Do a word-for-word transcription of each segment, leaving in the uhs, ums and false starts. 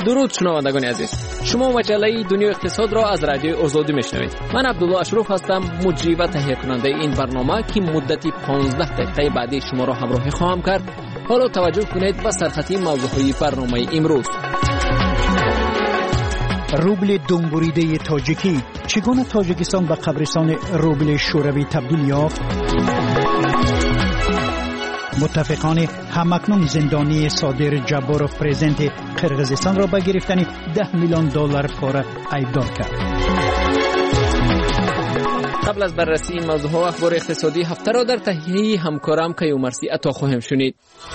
درود شنوندگان عزیز، شما مجله دنیا اقتصاد را از رادیو آزادی میشنوید. من عبدالله اشرف هستم، مجری و تهیه کننده این برنامه که مدتی پانزده دقیقه بعدی شما را همراهی خواهم کرد. حالا توجه کنید به سرخطی موضوعهای برنامه امروز. روبل دنبوریده تاجیکی، چگونه تاجیکستان به قبرستان روبل شوروی تبدیل یافت؟ متفقان همکنون زندانی صادر جبارов پرزیدنت قرقیزستان را به گرفتن ده میلیون دلار پاره ایبدار کرد. قبل از بررسی این موضوع و اخبار اقتصادی هفته را در تهیه همکارم کیومرثی عطا خواهیم شنید.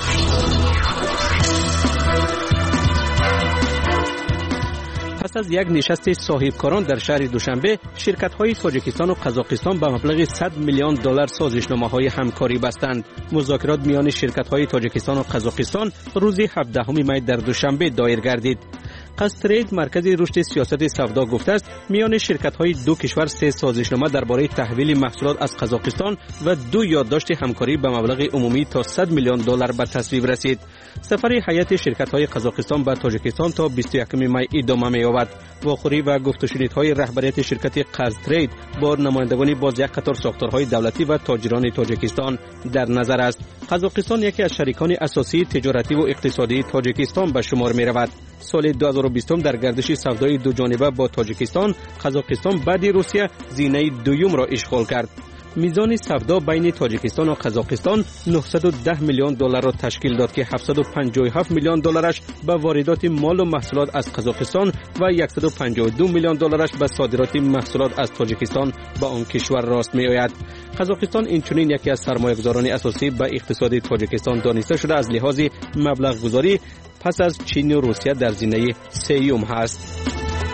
پس از یک نشست صاحبکاران در شهر دوشنبه، شرکت‌های تاجیکستان و قزاقستان به مبلغ صد میلیون دلار سازشنامه‌های همکاری بستند. مذاکرات میان شرکت‌های تاجیکستان و قزاقستان روز هفدهم می در دوشنبه دایر گردید. قصترید مرکز رشد سیاست سودا گفته است میان شرکت‌های دو کشور سه سازشنامه درباره تحویل محصولات از قزاقستان و دو یادداشت همکاری به مبلغ عمومی تا صد میلیون دلار به تصویب رسید. سفر هیئت شرکت‌های قزاقستان به تاجیکستان تا بیست و یکم می ادامه می‌یابد. واخوری و گفت و شنیدهای رهبریت شرکت قصترید با نمایندگان باز یک قطار ساختارهای دولتی و تاجران تاجیکستان در نظر است. قزاقستان یکی از شریکان اساسی تجارتی و اقتصادی تاجیکستان به شمار می‌رود. سال دو هزار و بیست در گردش سودای دو جانبه با تاجیکستان، قزاقستان بعد روسیه زینه دوم را اشغال کرد. میزان سودا بین تاجیکستان و قزاقستان نهصد و ده میلیون دلار را تشکیل داد که هفتصد و پنجاه و هفت میلیون دلارش به واردات مال و محصولات از قزاقستان و صد و پنجاه و دو میلیون دلارش به صادرات محصولات از تاجیکستان به آن کشور راست می آید. قزاقستان اینچنین یکی از سرمایه‌گذاران اساسی به اقتصاد تاجیکستان دانسته شده از لحاظ مبلغ گذاری پس از چین و روسیه در زینه سوم هست.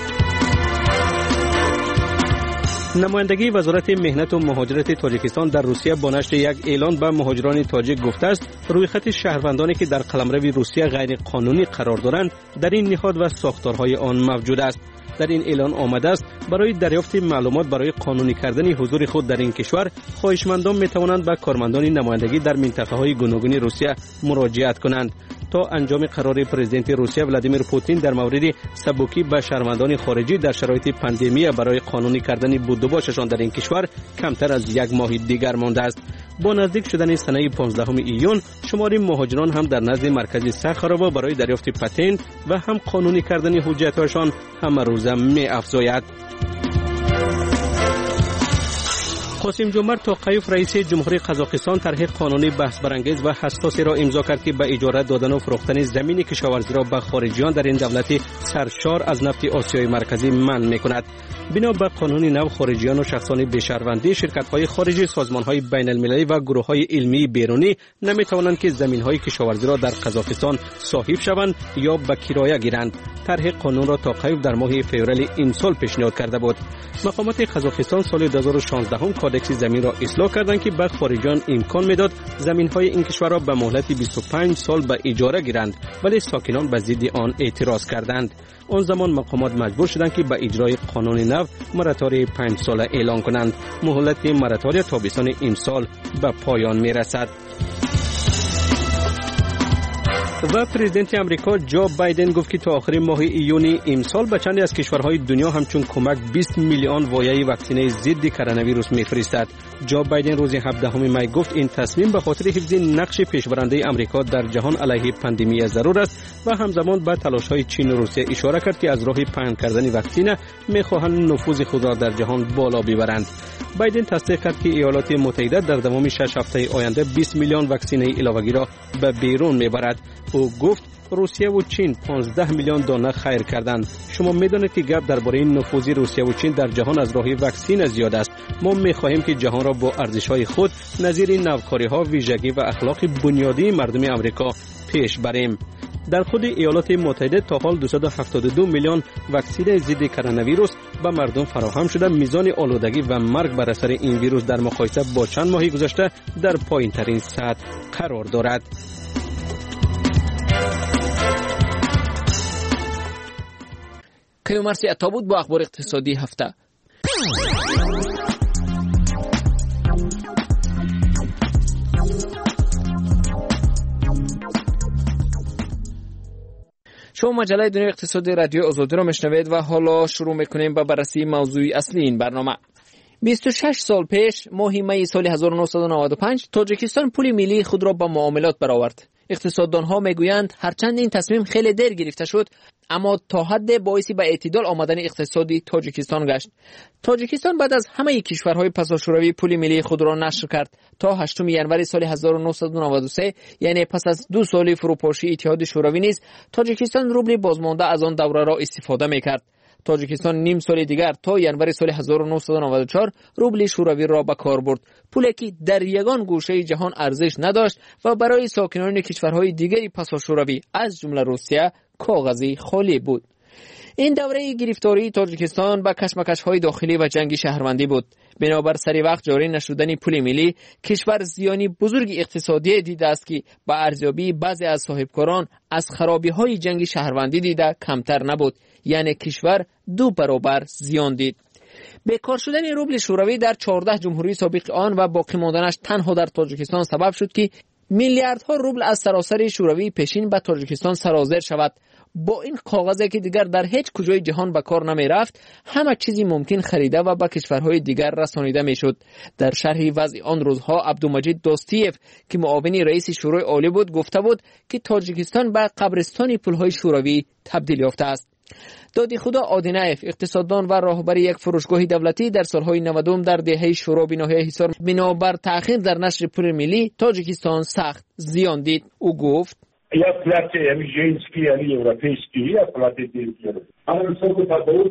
نمایندگی وزارت مهنت و مهاجرت تاجیکستان در روسیه با نشر یک اعلان به مهاجران تاجیک گفته است روی خط شهروندانی که در قلمرو روسیه غیر قانونی قرار دارند در این نهاد و ساختارهای آن موجود است. در این اعلان آمده است برای دریافت معلومات برای قانونی کردن حضور خود در این کشور، خواهشمندان می توانند به کارمندان نمایندگی در منطقه‌های گوناگون روسیه مراجعت کنند. تا انجام قرار پرزیدنت روسیه ولادیمیر پوتین در مورد سبکی به شهروندان خارجی در شرایط پاندمی برای قانونی کردن بود و باششان در این کشور کمتر از یک ماه دیگر مانده است. با نزدیک شدن سنه پانزدهم ایون، شمار مهاجران هم در نزد مرکز سرخرابه برای دریافت پتنت و هم قانونی کردن حجت‌هایشان همه روزه می افزاید. قاسم جمعت توقیف رئیس جمهوری قزاقستان طرح قانونی بحث برانگیز و حساسی را امضا کرد که به اجاره دادن و فروختن زمین کشاورزی را به خارجیان در این دولت سرشار از نفت آسیای مرکزی منع می‌کند. بنا به قانون نو، خارجیان و شخصان بی‌شهروندی، شرکت‌های خارجی، سازمان‌های بین‌المللی و گروه‌های علمی بیرونی نمی‌توانند که زمین‌های کشاورزی را در قزاقستان صاحب شوند یا به کرایه گیرند. طرح قانون را توقیف در ماه فوریه این سال پیشنهاد کرده بود. مقامات قزاقستان سال دو هزار و شانزده هم کادکس زمین را اصلاح کردند که به خارجیان امکان میداد زمین‌های این کشور را به مهلت بیست و پنج سال به اجاره گیرند، ولی ساکنان به ضد آن اعتراض کردند. آن زمان مقامات مجبور شدند که به اجرای قانون نو مراتوری پنج ساله اعلان کنند. مهلت مراتوری تابستان این سال به پایان میرسد. و پرزیدنت امریکا جو بایدن گفت که تا آخر ماه ایون امسال به چند از کشورهای دنیا همچون کمک بیست میلیون وایه واکسینه ضد کرونا ویروس میفرستد. جو بایدن روز هفدهم می گفت این تصمیم به خاطر حفظ نقش پیشبرنده امریکا در جهان علیه پاندمی ضرور است و همزمان به تلاش‌های چین و روسیه اشاره کرد که از راه پهن کردن واکسن می‌خواهند نفوذ خود را در جهان بالا ببرند. بایدن تصدیق کرد که ایالات متحده در دوام شش هفته آینده بیست میلیون واکسینه علاوه‌ای را به بیرون میبرد. او گفت روسیه و چین پانزده میلیون دانه خیر کردند. شما میدانید که گپ درباره نفوذ روسیه و چین در جهان از راه واکسن زیاد است. ما میخواهیم که جهان را با ارزش‌های خود نظیر نوکاری‌ها، ویژگی و اخلاق بنیادی مردم امریکا پیش بریم. در خود ایالات متحده تا حال دویست و هفتاد و دو میلیون واکسن ضد کرونا ویروس به مردم فراهم شده. میزان آلودگی و مرگ بر اثر این ویروس در مقایسه با چند ماه گذشته در پایین‌ترین سطح قرار دارد. کیومرثی عطا بود با اخبار اقتصادی هفته. شما مجله دنیای اقتصادی رادیو آزادی را میشنوید و حالا شروع میکنیم با بررسی موضوع اصلی این برنامه. بیست و شش سال پیش ماه می سال هزار و نهصد و نود و پنج تاجیکستان پول ملی خود را با معاملات برآورد. اقتصاددانها میگویند هرچند این تصمیم خیلی دیر گرفته شد اما تا حد باعثی به اعتدال آمدن اقتصادی تاجیکستان گشت. تاجیکستان بعد از همه کشورهای پساشوروی پول ملی خود را نشر کرد تا هشتم ژانویه سال هزار و نهصد و نود و سه، یعنی پس از دو سال فروپاشی اتحاد شوروی نیز تاجیکستان روبل بازمانده از آن دوره را استفاده میکرد. تاجیکستان نیم سال دیگر تا ژانویه سال هزار و نهصد و نود و چهار روبل شوروی را به کار برد، پولی که در یگان گوشه جهان ارزش نداشت و برای ساکنان کشورهای دیگری پساشوروی از جمله روسیه کاغذی خالی بود. این دوره گرفتاری تاجیکستان با کشمکش‌های داخلی و جنگ شهروندی بود. بنابر سری وقت جاری نشدن پول ملی، کشور زیانی بزرگ اقتصادی دیده است که با ارزیابی بعضی از صاحبکاران از خرابی‌های جنگ شهروندی دیده کمتر نبود، یعنی کشور دو برابر زیان دید. بیکار شدن روبل شوروی در چهارده جمهوری سابق آن و باقی ماندنش تنها در تاجیکستان سبب شد که میلیاردها روبل از سراسر شوروی پیشین به تاجیکستان سرازیر شود. با این کاغذی که دیگر در هیچ کجای جهان به کار نمی رفت، همه چیزی ممکن خریده و به کشورهای دیگر رسانیده می شد. در شرح وضع آن روزها عبدالمجید دوستیف که معاون رئیس شورای عالی بود گفته بود که تاجیکستان به قبرستان پولهای شوروی تبدیل یافته است. دادی خدا آدینایف، اقتصاددان و راهبر یک فروشگاه دولتی در سالهای نود در دهه شورا بناحیه حصار، بنابر تأخیر در نشر پول ملی تاجیکستان سخت زیان دید. او گفت: Я платил, я женский, я европейский, я платил деньги. А на высокой подборке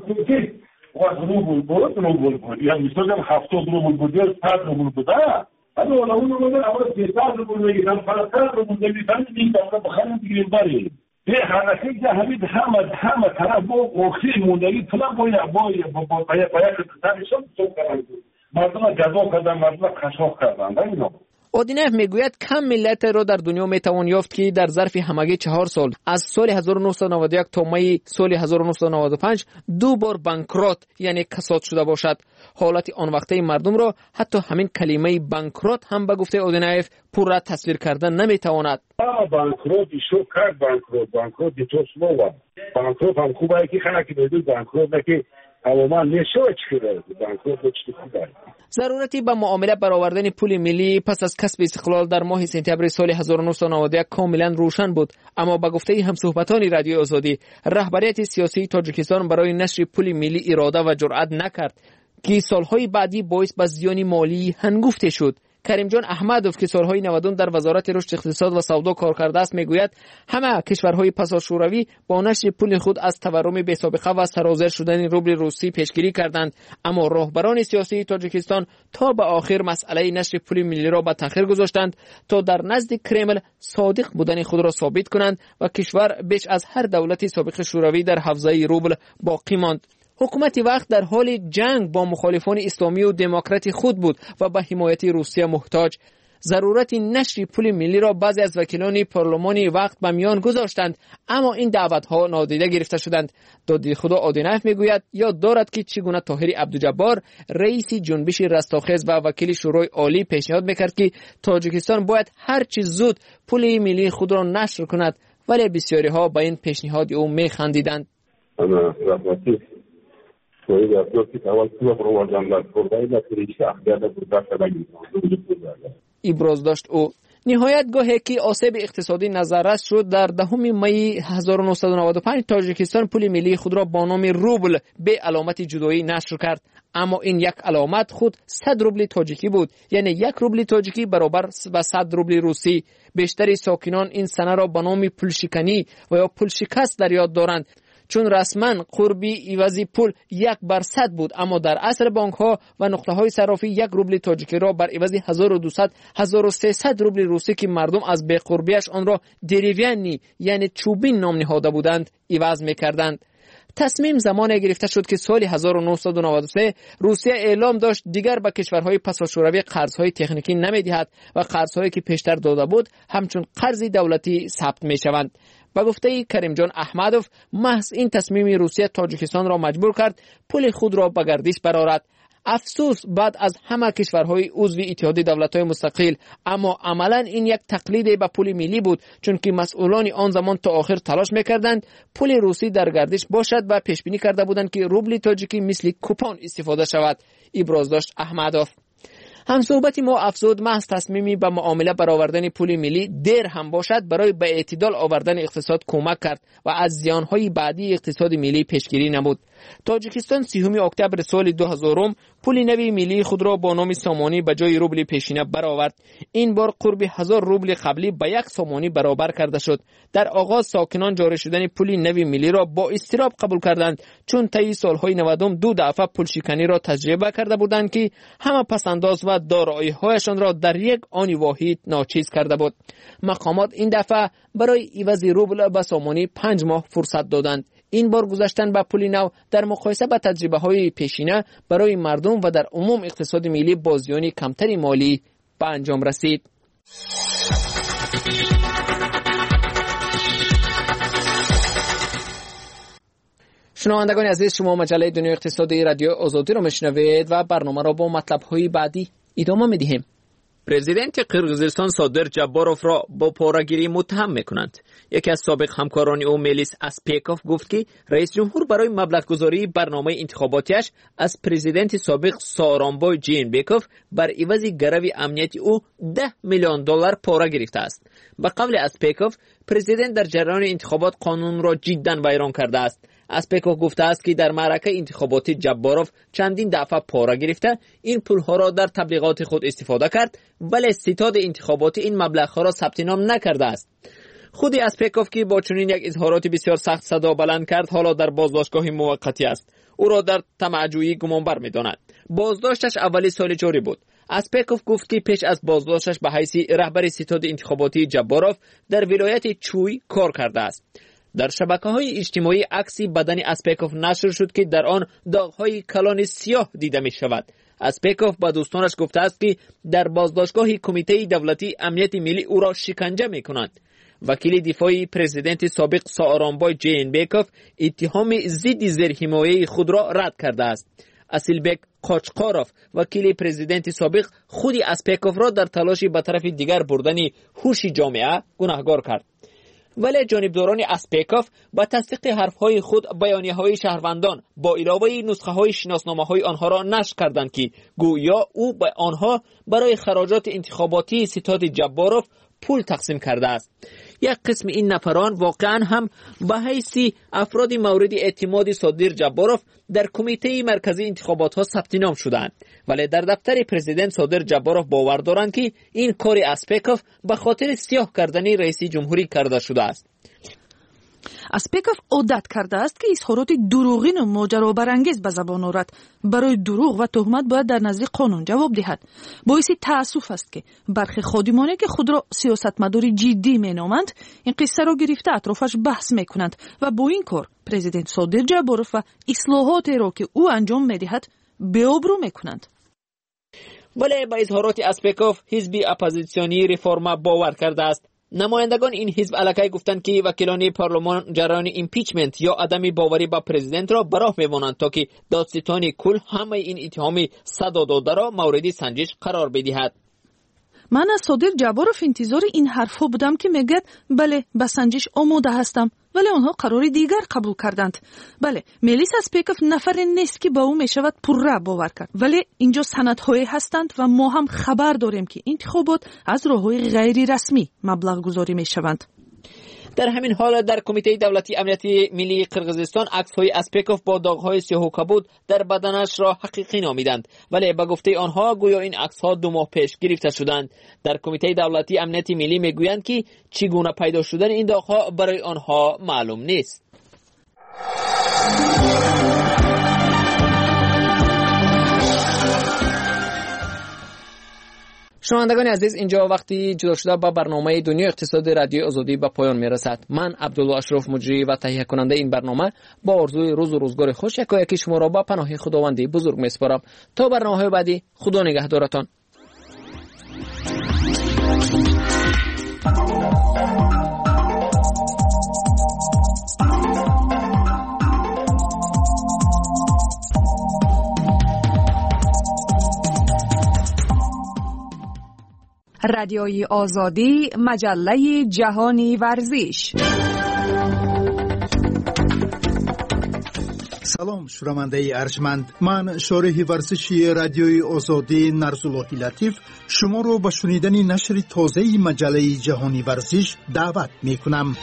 у вас рубль будет, рубль будет. Я не знаю, хавтод рубль будет, пять рубль будет, да? А ну, на уровне рубля, а вот пятьдесят рубль, там пятьдесят рубль, там не там, там бахаем грибари. Я ханахи, я хамид, хамад, хамад, хамад, бо, охи, мудари, туда боя, боя, боя, боя, боя, там еще все карают. Мардума газо кадан, мардума кашох кадан, да, не آدینف میگوید کم ملت را در دنیا میتوان یافت که در ظرف همگی چهار سال از سال هزار و نهصد و نود و یک تا می سال هزار و نهصد و نود و پنج دو بار بانکرات یعنی کساد شده باشد. حالت آن وقته مردم را حتی همین کلمه بانکرات هم به گفته آدینف پورا تصویر کردن نمیتواند. بانکرات شو کرد بانکرات بانکرات تو سلوا بانکرات هم خوبه که خلک بدون بانکرات نکه اما نشو چیره بانکرات چی خوبه. ضرورتی به معامله برآوردن پول ملی پس از کسب استقلال در ماه سپتامبر سال هزار و نهصد و نود و یک کاملا روشن بود، اما به گفته همصحبتان رادیو آزادی رهبریت سیاسی تاجیکستان برای نشر پول ملی اراده و جرأت نکرد که سالهای بعدی باعث به زیان مالی هنگفته شد. کریم جان احمدوف که سالهای نود در وزارت رشد اقتصاد و سودا کار کرده است میگوید همه کشورهای پساشوروی با نشر پول خود از تورم بی‌سابقه و سرازیر شدن روبل روسی پیشگیری کردند، اما راهبران سیاسی تاجیکستان تا به آخر مسئله نشر پول ملی را به تأخیر گذاشتند تا در نزد کرمل صادق بودن خود را ثابت کنند و کشور بیش از هر دولت سابق شوروی در حوزه روبل باقی ماند. حکومت وقت در حال جنگ با مخالفان اسلامی و دموکرات خود بود و به حمایت روسیه محتاج. ضرورت نشر پول ملی را بعضی از وکیلان پارلمانی وقت به میان گذاشتند، اما این دعوت‌ها نادیده گرفته شدند. دادی خدا آدینف میگوید یاد دارد که چگونه طاهر عبدالجبار رئیس جنبش رستاخیز و وکیل شورای عالی پیشنهاد میکرد که تاجیکستان باید هر چه زود پول ملی خود را نشر کند، ولی بسیاری ها به این پیشنهاد او میخندیدند. ابراز داشت او. نهایت گاهی که آسیب اقتصادی نظررس شد در دهم می هزار و نهصد و نود و پنج تاجیکستان پول ملی خود را با نام روبل به علامت جدایی نشر کرد، اما این یک علامت خود صد روبل تاجیکی بود، یعنی یک روبل تاجیکی برابر با صد روبل روسی. بیشتر ساکنان این سنه را به نام پولشکنی و یا پول شکست در یاد دارند، چون رسما قربی عوضی پول یک بر صد بود، اما در عصر بانک ها و نقطه های صرافی یک روبل تاجیکی را بر عوض هزار و دویست هزار و سیصد روبل روسی که مردم از بی قربیش آن را دریوینی یعنی چوبین نام نهاده بودند عوض می‌کردند. تصمیم زمانی گرفته شد که سال هزار و نهصد و نود و سه روسیه اعلام داشت دیگر به کشورهای پساشوروی قرضهای تکنیکی نمی‌دهد و قرضهایی که پیشتر داده بود همچون قرض دولتی ثبت می‌شوند. با گفته کریم جان احمدوف محض این تصمیم روسیه تاجیکستان را مجبور کرد پول خود را به گردش برآورد. افسوس بعد از همه کشورهای عضو اتحاد دولت‌های مستقل، اما عملاً این یک تقلید به پول ملی بود، چون که مسئولان آن زمان تا آخر تلاش می‌کردند پول روسی در گردش باشد و پیش بینی کرده بودند که روبل تاجیکی مثل کوپون استفاده شود. ابراز داشت احمدوف. هم صحبت ما افزود محض تصمیمی به معامله برآوردن پول ملی دیر هم باشد برای به اعتدال آوردن اقتصاد کمک کرد و از زیانهای بعدی اقتصاد ملی پیشگیری نمود. تاجیکستان سیوم اکتبر سال دو هزار پول نوی ملی خود را با نام سامانی به جای روبل پیشینه برآورد. این بار قرب هزار روبل قبلی به یک سامانی برابر کرده شد. در آغاز ساکنان جاری شدن پول نوی ملی را با اضطراب قبول کردند، چون طی سالهای نودم دو دفعه پول شکنی را تجربه کرده بودند که همه پسنداز و دارایی‌هایشان را در یک آن واحد ناچیز کرده بود. مقامات این دفعه برای عوض روبل به سامانی پنج ماه فرصت دادند. این بار گذاشتن به پول نو در مقایسه با تجربه‌های پیشینه برای مردم و در عموم اقتصاد ملی با زیان کمتری مالی به انجام رسید. شنوندگان عزیز، شما مجله دنیای اقتصادی رادیو آزادی را میشنوید و برنامه را با مطلب‌های بعدی ادامه می‌دهیم. پرزیدنت قرقیزستان صادر جباروف را با پاره‌گیری متهم می‌کنند. یکی از سابق همکاران او میلیس اسپیکوف گفت که رئیس جمهور برای مبلغ‌گذاری برنامه انتخاباتیش از پرزیدنت سابق سارانبای جینبکوف بر عوض گرو امنیتی او ده میلیون دلار پاره گرفته است. به قول اسپیکوف، پرزیدنت در جریان انتخابات قانون را جداً ویران کرده است. اسپیکوف گفته است که در معرکه انتخاباتی جباروف چندین دفعه پاره گرفته این پولها را در تبلیغات خود استفاده کرد، ولی ستاد انتخاباتی این مبلغ‌ها را ثبت نام نکرده است. خود اسپیکوف که با چنین یک اظهارات بسیار سخت صدا بلند کرد، حالا در بازداشتگاه موقتی است. او را در طمع‌جویی گمانبر می‌داند. بازداشتش اولی سال جاری بود. اسپیکوف گفت که پیش از بازداشتش به حیث رهبر ستاد انتخاباتی جباروف در ولایت چوی کار کرده است. در شبکه‌های اجتماعی عکسی بدن اسپیکوف نشر شد که در آن داغ‌های کلان سیاه دیده می‌شود. اسپیکوف با دوستانش گفته است که در بازداشتگاه کمیته دولتی امنیت ملی او را شکنجه می‌کنند. وکیل دفاعی پرزیدنت سابق سارانبای جینبکوف اتهام ضد زیرحمایه خود را رد کرده است. اسیلبک قاچقاروف وکیل پرزیدنت سابق خود اسپیکوف را در تلاشی به طرف دیگر بردن هوش جامعه گناهکار کرد. ولی جانبداران اسپیکوف با تصدیق حرفهای خود بیانیه‌های شهروندان با علاوه نسخه‌های شناسنامه‌های آنها را نشر کردند که گویا او به آنها برای خراجات انتخاباتی ستاد جباروف پول تقسیم کرده است. یک قسم این نفران واقعا هم به حیث افراد مورد اعتماد صادر جباروف در کمیته مرکزی انتخابات ها ثبت نام شدند، ولی در دفتر پرزیدنت صادر جباروف باور دارند که این کار اسپیکوف به خاطر سیاه کردن رئیس جمهوری کرده شده است. اسپیکوف عادت کرده است که اظهارات دروغین و ماجرابرانگیز به زبان آورد. برای دروغ و تهمت باید در نزد قانون جواب دهد. باعث تأسف است که برخی خادمانی که خود را سیاستمدار جدی مینامند این قصه را گرفته اطرافش بحث میکنند و با این کار پرزیدنت صادر جباروف و اصلاحات را که او انجام میدهد بی‌آبرو میکنند. ولی با اظهارات اسپیکوف حزب اپوزیسیونی ریفورما باور کرده است. نمایندگان این حزب علاقه گفتند که وکیلان پارلمان جریان ایمپیچمنت یا عدم باوری با پرزیدنت را براه می‌مانند تا که دادستان کل همه این اتهام صدا داده را مورد سنجش قرار بدهد. من از صادر جباروف انتظار این حرفها بودم که میگه بله به سنجش آماده هستم، ولی آنها قرار دیگر قبول کردند. بله میلیس اسپیکوف نفر نیست که با او میشود پرره باور کرد، ولی اینجا سندهایی هستند و ما هم خبر داریم که انتخابات از راههای غیر رسمی مبلغ گذاری میشوند. در همین حال در کمیته دولتی امنیت ملی قرقیزستان عکس‌های اسپیکوف با داغ‌های سیاه و کبود در بدنش را حقیقی نامیدند، ولی به گفته آنها گویا این عکس‌ها دو ماه پیش گرفته شدند. در کمیته دولتی امنیت ملی میگویند که چگونه پیدا شدن این داغ‌ها برای آنها معلوم نیست. شنوندگان عزیز، اینجا وقتی جدا شده با برنامه دنیای اقتصاد رادیو آزادی به پایان میرسد. من عبدالله اشرف مجری و تهیه کننده این برنامه با آرزوی روز و روزگار خوش یکایک شما را با پناه خداوند بزرگ میسپارم. تا برنامه‌های بعدی، خدا نگهدارتان. رادیوی آزادی، مجله جهانی ورزش. سلام شنونده ارجمند، من شارح ورزشی رادیوی آزادی نرزاللهی لطیف شما رو به شنیدن نشر تازه مجله جهانی ورزش دعوت می کنم.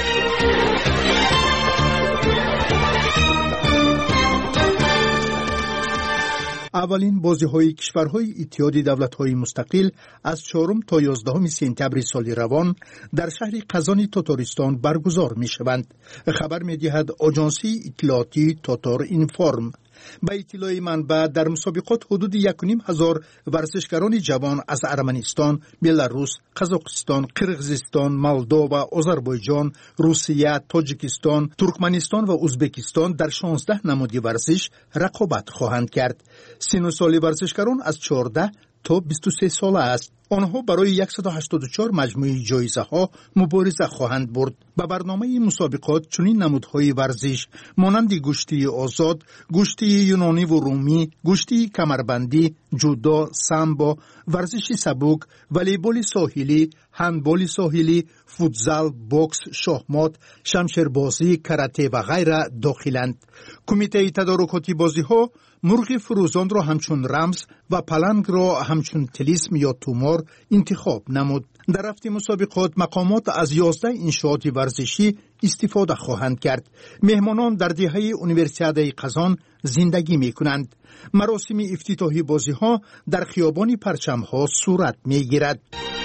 اولین بازی‌های کشورهای اتحاد دولت‌های مستقل از چهارم تا یازدهم سپتامبر سال روان در شهر قزان تاتارستان برگزار می‌شوند. خبر می‌دهد آژانسی اطلاعاتی تاتار اینفورم. به اطلاع منبع در مسابقات حدود یک و نیم هزار ورزشکاران جوان از ارمنستان، بلاروس، قزاقستان، قرغیزستان، مولداوا، آذربایجان، روسیه، تاجیکستان، ترکمنستان و ازبکستان در شانزده نماد ورزش رقابت خواهند کرد. سن و سال ورزشکاران از چهارده تا بیست و سه ساله است. آنها برای صد و هشتاد و چهار مجموعه جایزه ها مبارزه خواهند برد. به برنامه مسابقات چنین نمودهای ورزش مانند گشتی آزاد، گشتی یونانی و رومی، گشتی کمربندی، جودو، سامبو، ورزش سبک، والیبال ساحلی، هندبال ساحلی، فوتزال، بوکس، شاهمات، شمشیربازی، کاراته و غیره داخلند. کمیته تدارکاتی بازی ها مرغ فروزان را همچون رمز و پلنگ را همچون طلسم یا تومار انتخاب نمود. در هفته مسابقات مقامات از یازده انشاءات ورزشی استفاده خواهند کرد. مهمانان در دهه اونیورسیاده قزان زندگی می کنند. مراسم افتتاحی بازی ها در خیابان پرچم ها صورت می گیرد.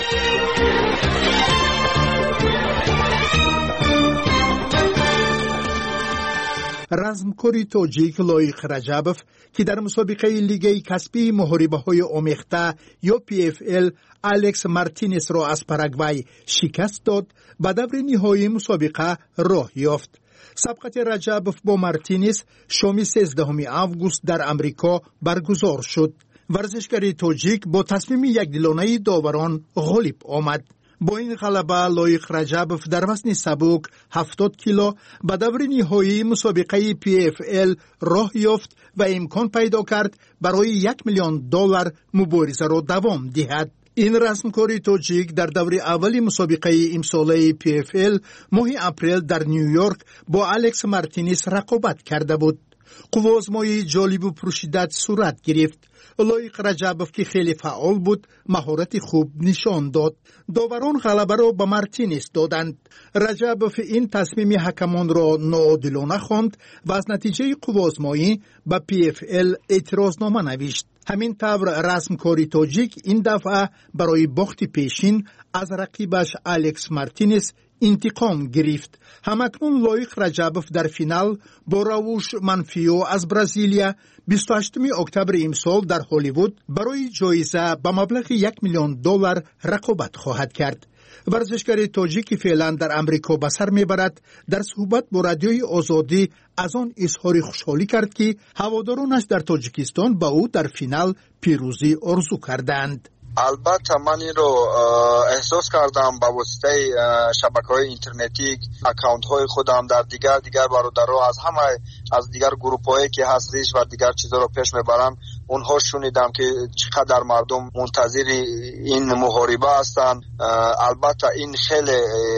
رزمکاری تاجیک لایق رجبوف که در مسابقه لیگ کسبی محاربه های آمیخته یا پی اف ال الکس مارتینز را از پاراگوای شکست داد، به دور نهایی مسابقه راه یافت. سبقت رجبوف با مارتینز شام سیزدهم آگوست در امریکا برگزار شد. ورزشکار تاجیک با تصمیم یکدلانه داوران غالب آمد. با این غلبه لایق رجبوف در وزن سبک هفتاد کیلو به دور نهایی مسابقه پی اف ال راه یافت و امکان پیدا کرد برای یک میلیون دلار مبارزه را دوام دهد. این رزمکار تاجیک در دور اول مسابقه امساله پی اف ال ماه اپریل در نیویورک با الکس مارتینز رقابت کرده بود. قوازمای جالب و پرشدت صورت گرفت. لایق رجبوف که خیلی فعال بود مهارت خوب نشان داد. داوران غلبه را به مارتینز دادند. رجبوف این تصمیم حکمان را ناعادلانه خواند و از نتیجه قوازمایی به پی اف ال اعتراضنامه نوشت. همین طور رزمکار تاجیک این دفعه برای باخت پیشین از رقیبش الکس مارتینز انتقام گرفت. همکنون لایق رجبوف در فینال با راوش منفیو از برزیلیا بیست و هشتم اکتبر امسال در هالیوود برای جایزه به مبلغ یک میلیون دلار رقابت خواهد کرد. ورزشکار تاجیک فعلا در امریکا به سر میبرد. در صحبت با رادیوی آزادی از آن اظهار خوشحالی کرد که هوادارانش در تاجیکستان با او در فینال پیروزی آرزو کردند. البته من این رو احساس کردم با واسطه شبکه‌های اینترنتی، اکانت‌های خودم در دیگر دیگر برادرها از همه از دیگر گروه‌هایی که هستش و دیگر چیزا رو پیش میبرن، اونها شنیدم که چقدر مردم منتظر این محاربه هستند. البته این خیلی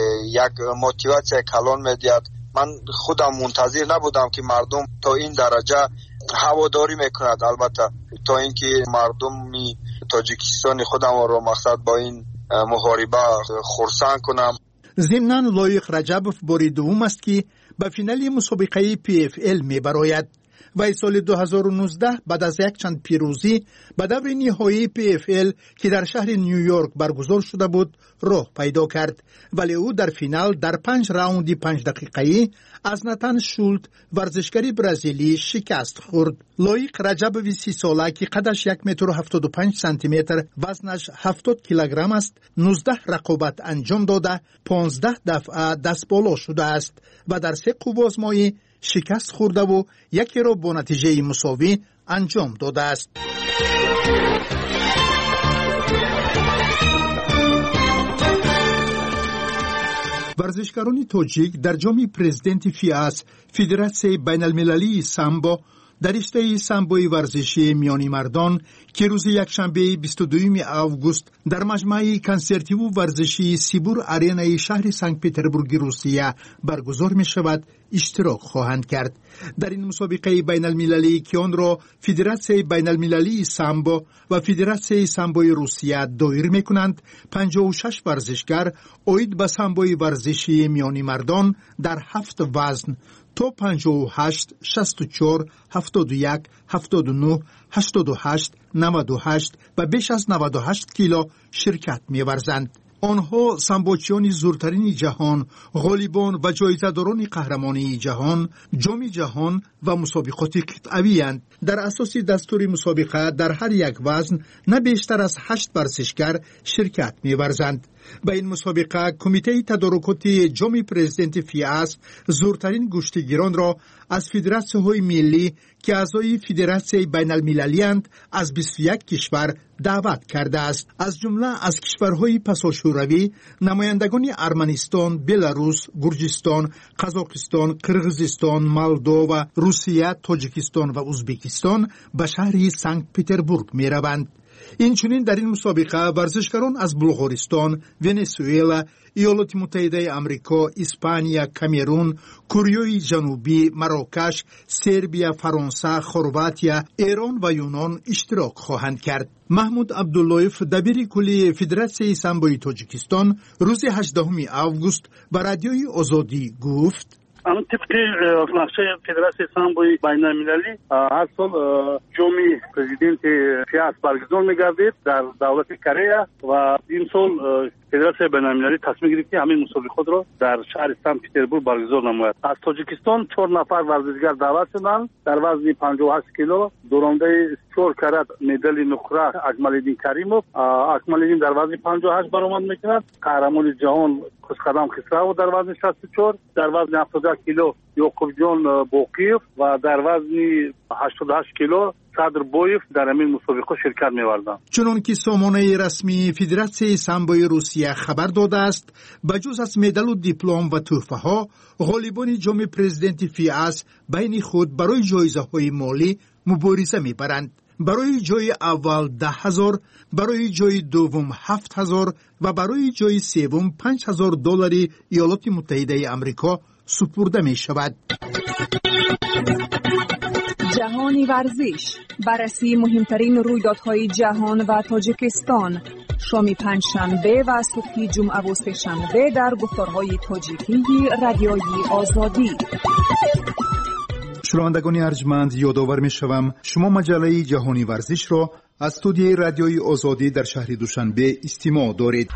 یک موتیواسیون کلان میدهد. من خودم منتظر نبودم که مردم تا این درجه هواداری میکند. البته تا اینکه مردم می تاجیکستان خودم رو مقصد با این محاربه خرسند کنم. ضمناً لایق رجبوف باری دوم است که به فینال مسابقه پی اف ال می براید و سال دو هزار و نوزده بعد از یک چند پیروزی به دور نهایی پی اف ال که در شهر نیویورک برگزار شده بود راه پیدا کرد، ولی او در فینال در پنج راوند پنج دقیقه‌ای از ناتان شولت ورزشکار برزیلی شکست خورد. لایق رجبوف سی ساله که قدش یک متر و هفتاد و پنج سانتی متر وزنش هفتاد کیلوگرم است، نوزده رقابت انجام داده پانزده دفعه دست بالا شده است و در سه قوازمایی شکست خورده و یکی را با نتیجه مساوی انجام داده است. ورزشکاران تاجیک در جام پرزیدنت فیاس فدراسیون بین المللی سامبو در رشته سامبوی ورزشی میانی مردان که روز یکشنبه بیست و دوم آگوست در مجمع کنسرتی و ورزشی سیبور آرینای شهر سنت پترزبورگ روسیه برگزار می شود اشتراک خواهند کرد. در این مسابقه بین المللی که آن را فدراسیون بین المللی سامبو و فدراسیون سامبوی روسیه دایر می کنند، پنجاه و شش ورزشگر اوید به سامبوی ورزشی میانی مردان در هفت وزن تو پنجاه و هشت، شصت و چهار، هفتاد و یک، هفتاد و نه، هشتاد و هشت، نود و هشت و بیش از نود و هشت کیلو شرکت می‌ورزند. آنها سامبوچیان زورترین جهان، غالیبان و جایزه‌داران قهرمانی جهان، جام جهان و مسابقات قطعی اند. در اساس دستور مسابقه در هر یک وزن نه بیشتر از هشت ورزشگر شرکت می‌ورزند. با این مسابقه کمیته تدارکاتی جام پرزیدنت فیاس زورترین گشتگیران را از فدراسیون‌های ملی که اعضای فدراسیون بین المللی اند از بیست و یک کشور دعوت کرده است. از جمله از کشورهای پساشوروی نمایندگان ارمنستان، بلاروس، گرجستان، قزاقستان، قرغیزستان، مولدو، روسیه، تاجیکستان و ازبکستان به شهر سنت پترزبورگ می روند. اینچنین در این مسابقه ورزشکاران از بلغارستان، ونزوئلا، ایالات متحده آمریکا، اسپانیا، کامرون، کره جنوبی، مراکش، سربیا، فرانسه، خرواتیا، ایران و یونان اشتراک خواهند کرد. محمود عبداللهیف دبیر کلی فدراسیون سامبوی تاجیکستان روز هجدهم آگوست به رادیوی آزادی گفت: اما طبق نقشه فدراسیون سامبوی بین المللی هر سال جامی پرزیدنت فیاس برگزار می‌گردید در دولت کره و این سال فدراسیون بین المللی تصمیم گرفت که همین مسابقات را در شهر سنت پترزبورگ برگزار نماید. از تاجیکستان چهار نفر ورزشگر دعوت شدند در وزن پنجاه و هشت کیلو. دورنده چهار کرات مدال نقره اکمال‌الدین کریموف. اکمال‌الدین در وزن پنجاه و هشت برآمد می‌کند. قهرمان جهان خوشقدم خسرو در وزن شصت و چهار، در وزن هفتاد و یک کیلو یعقوب جان باقیف و در وزن هشتاد و هشت کیلو صدر بویف در این مسابقه شرکت می‌ورزند. چون که سامانه رسمی فدراسیون سامبوی روسیه خبر داده است، بجز از مدال و دیپلم و تحفه‌ها، غالیبان جام پرزیدنت فیاس بین خود برای جایزه‌های مالی مبارزه می‌برند. برای جای اول ده هزار، برای جای دوم هفت هزار و برای جای سوم پنج هزار دلار ایالات متحده آمریکا سپرده می شود. جهانی ورزش، بررسی مهمترین رویدادهای جهان و تاجیکستان، شام پنجشنبه و صبح جمعه و سه‌شنبه در گفتارهای تاجیکی رادیوی آزادی. شنوندگان ارجمند، یادآور می‌شوم شما مجله جهانی ورزش را از استودیوی رادیوی آزادی در شهر دوشنبه استماع دارید.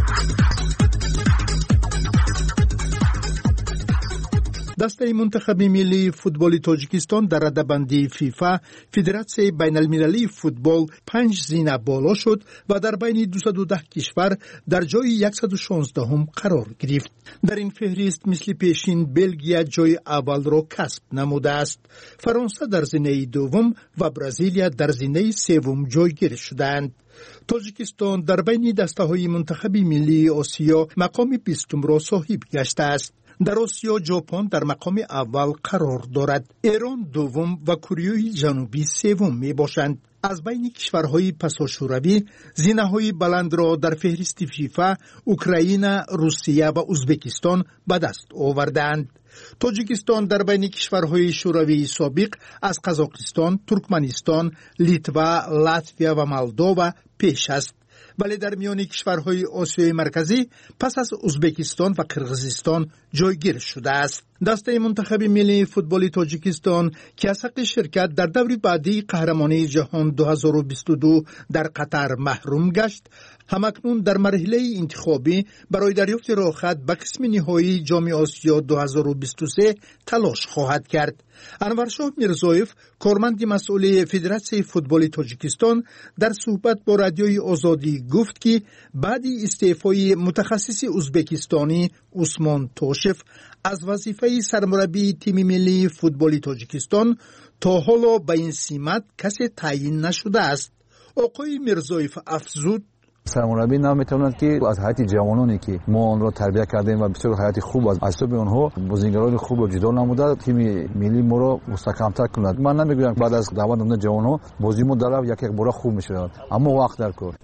دسته منتخب ملی فوتبال تاجیکستان در رده‌بندی فیفا فدراسیون بین المللی فوتبال پنج زینه بالا شد و در بین دویست و ده کشور در جای صد و شانزده هم قرار گرفت. در این فهرست مثل پیشین بلژیا جای اول را کسب نموده است. فرانسه در زینه دوم و برزیلیا در زینه سوم جایگیر شدند. تاجیکستان در بین دسته‌های منتخب ملی آسیا مقام بیستم را صاحب گشته است. در آسیا ژاپن در مقام اول قرار دارد. ایران دوم و کره جنوبی سوم می باشند. از بین کشورهای پساشوروی زینه‌های بلند را در فهرست فیفا اوکراین، روسیه و ازبکستان به دست آوردند. تاجیکستان در بین کشورهای شوروی سابق از قزاقستان، ترکمنستان، لیتوا، لاتویا و مولدو پیش است. ولی در میان کشورهای آسیای مرکزی پس از ازبکستان و قرغیزستان جایگیر شده است. دسته منتخب ملی فوتبال تاجیکستان که از حق شرکت در دور بعدی قهرمانی جهان دو هزار و بیست و دو در قطر محروم گشت، همکنون در مرحله انتخابی برای دریافت راه‌خط به قسم نهایی جام آسیا دو هزار و بیست و سه تلاش خواهد کرد. انورشاه میرزایف، کارمند مسئول فدراسیون فوتبال تاجیکستان، در صحبت با رادیوی آزادی گفت که بعد استعفای متخصص ازبکستانی عثمان توشف از وظیفه سرمربی تیم ملی فوتبال تاجیکستان تا حالا به این سمت کسی تعیین نشده است. آقای میرزایف افزود: سرمربی نمیتواند که از حیات جوانانی که ما آن را تربیت کردیم و بسیار حیات خوب از اسباب آنها بازیگران خوب و جدا نموده تیم ملی ما را مستحکم‌تر کند. من نمیگویم بعد از دعوت دادن جوانها بازی ما در یک یک بار خوب میشه، اما وقت در کار.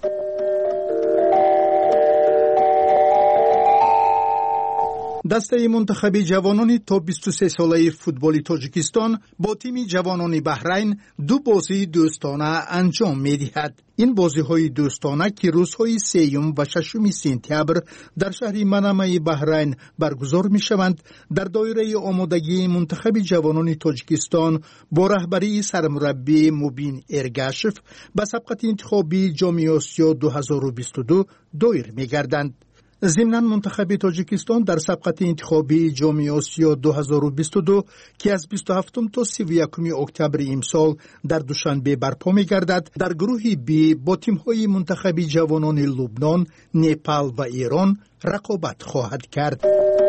دسته منتخب جوانان تا بیست و سه ساله فوتبال تاجیکستان با تیم جوانان بحرین دو بازی دوستانه انجام می‌دهد. این بازی‌های دوستانه که روزهای سوم و ششم سپتامبر در شهر منامه بحرین برگزار می‌شوند، در دایره آمادگی منتخب جوانان تاجیکستان با رهبری سرمربی مبین ارگاشف به سبقت انتخابی جام آسیا دو هزار و بیست و دو دایر می‌گردند. ضمناً منتخب تاجیکستان در سبقت انتخابی جام آسیا دو هزار و بیست و دو که از بیست و هفتم تا سی و یکم اکتبر امسال در دوشنبه برپا می‌گردد، در گروه بی با تیم‌های منتخب جوانان لبنان، نپال و ایران رقابت خواهد کرد.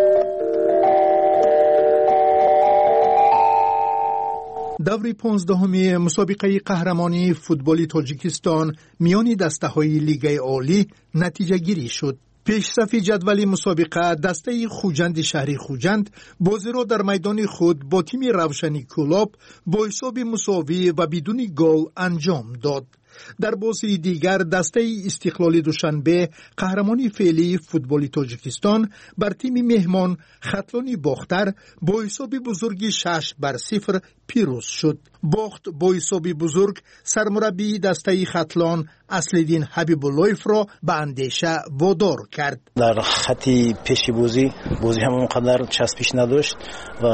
دور پانزدهم مسابقه قهرمانی فوتبال تاجیکستان میان دسته‌های لیگ عالی نتیجه گیری شد. پیشرفت جدول مسابقه دسته خوجند شهری خوجند بازی را در میدان خود با تیم روشنی کلاب با حساب مساوی و بدون گل انجام داد. در بازی دیگر دسته استقلال دوشنبه قهرمانی فعلی فوتبال تاجیکستان بر تیم مهمان ختلان باختر با حساب بزرگی شش بر صفر پیروز شد. باخت با حساب بزرگ سرمربی دسته ختلان اصلدین حبیب اللهیف را به اندیشه وادار کرد. در خطی پیش بازی بازی هم اونقدر چسبش نداشت و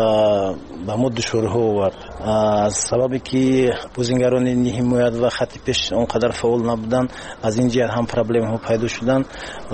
به ما دشوارها آورد، از سببی که بازیگران حمایت و خط پیش اونقدر فعال نبودن، از این جهت هم پرابلم ها پیدا شدن و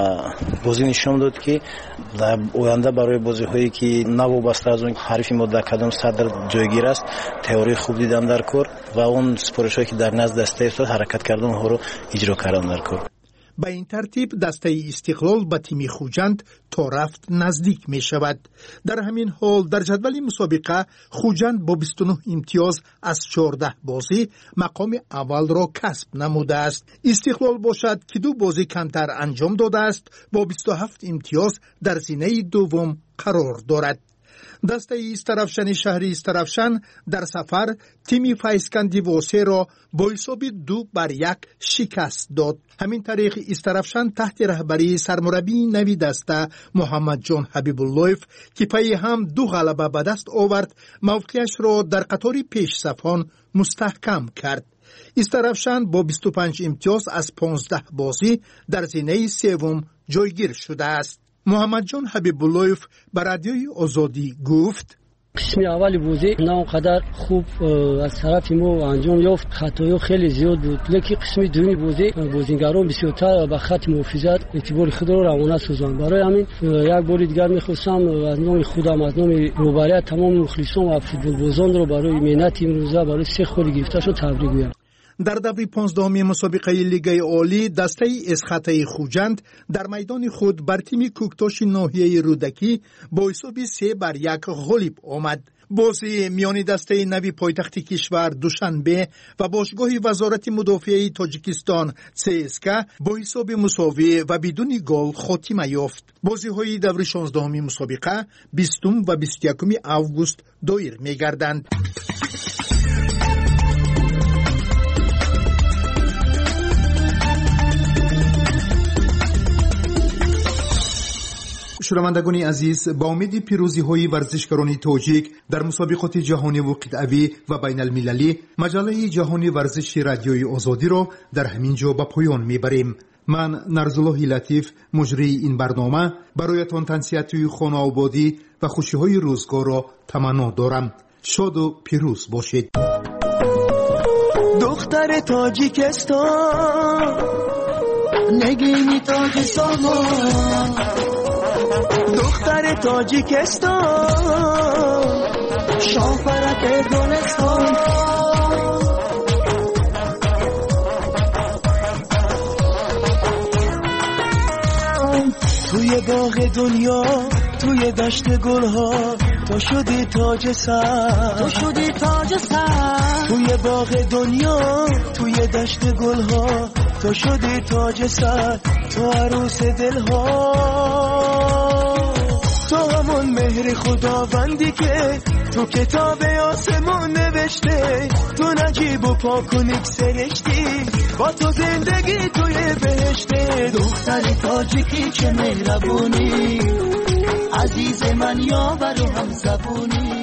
بازی نشون داد که در آینده برای بازی هایی که نوابسته از اون حریف ما در کدام صدر جایگیر است تئوری خوب دیدن در کار و اون سپارش هایی که در نزد دسته استاد حرکت کردن اونها رو اجرا کردن در کار. به این ترتیب دسته استقلال به تیم خوجند تا رفت نزدیک می شود. در همین حال در جدول مسابقه خوجند با بیست و نه امتیاز از چهارده بازی مقام اول را کسب نموده است. استقلال باشد که دو بازی کمتر انجام داده است با بیست و هفت امتیاز در زینه دوم قرار دارد. دسته استرافشن شهری استرافشن در سفر تیم فایسکندی واسه را با حساب دو بر یک شکست داد. همین طریق استرافشن تحت رهبری سرمربی نوی دسته محمد جان حبیب اللهیف که پی هم دو غلبه به دست آورد موقعیش را در قطار پیش صفان مستحکم کرد. استرافشن با بیست و پنج امتیاز از پانزده بازی در زینه سوم جایگیر شده است. محمد جان حبیب اللهیف به رادیوی آزادی گفت: قسم اول بازی نه اونقدر خوب از طرف ما انجام یافت، خطایا خیلی زیاد بود، لیکن قسم دومی بازی بازیگران بسیارتر به خط محافظت اعتبار خود را روانه سازند. برای همین یک بار دیگر می‌خواستم از نام خودم از نام روبری تمام مخلصان و فوتبال بازان را برای مهنت امروزه برای سه خود گرفته‌شون تبریک میگویم. در دور پانزدهم مسابقه لیگ عالی دسته اسخطه خوجند در میدان خود بر تیم کوکتاش ناحیه رودکی با حساب سه بر یک غالب آمد. بازی میان دسته نوی پایتخت کشور دوشنبه و باشگاه وزارت مدافعه تاجیکستان سی اس کے با حساب مساوی و بدون گل خاتمه یافت. بازی های دور شانزدهم مسابقه بیستم و بیست و یکم آگوست دایر می‌گردند. شنوندگان عزیز، با امید پیروزی های ورزشکاران تاجیک در مسابقات جهانی و قطعی و بین المللی مجله جهانی ورزش رادیوی آزادی را در همین جا به پایان میبریم. من نرزالله لطیف مجری این برنامه برایتان تنصیحات خانه آبادی و خوشی های روزگار را تمنا دارم. شاد و پیروز باشید. دختر تاجیکستان نگینی تاجیکستان، دختر تاجیکستان شاپرک گلستان، توی باغ دنیا توی دشت گلها تو شدی تاج سر، تو شدی تاج سر، توی باغ دنیا توی دشت گلها تو شدی تاج سر، تو عروس دلها، تو همون مهر خداوندی که تو کتاب آسمون نوشته، تو نجیب و پاک و نیک سرشتی، با تو زندگی توی بهشته. دختر تاجیکی چه مهربونی، عزیز من یاور و هم زبونی.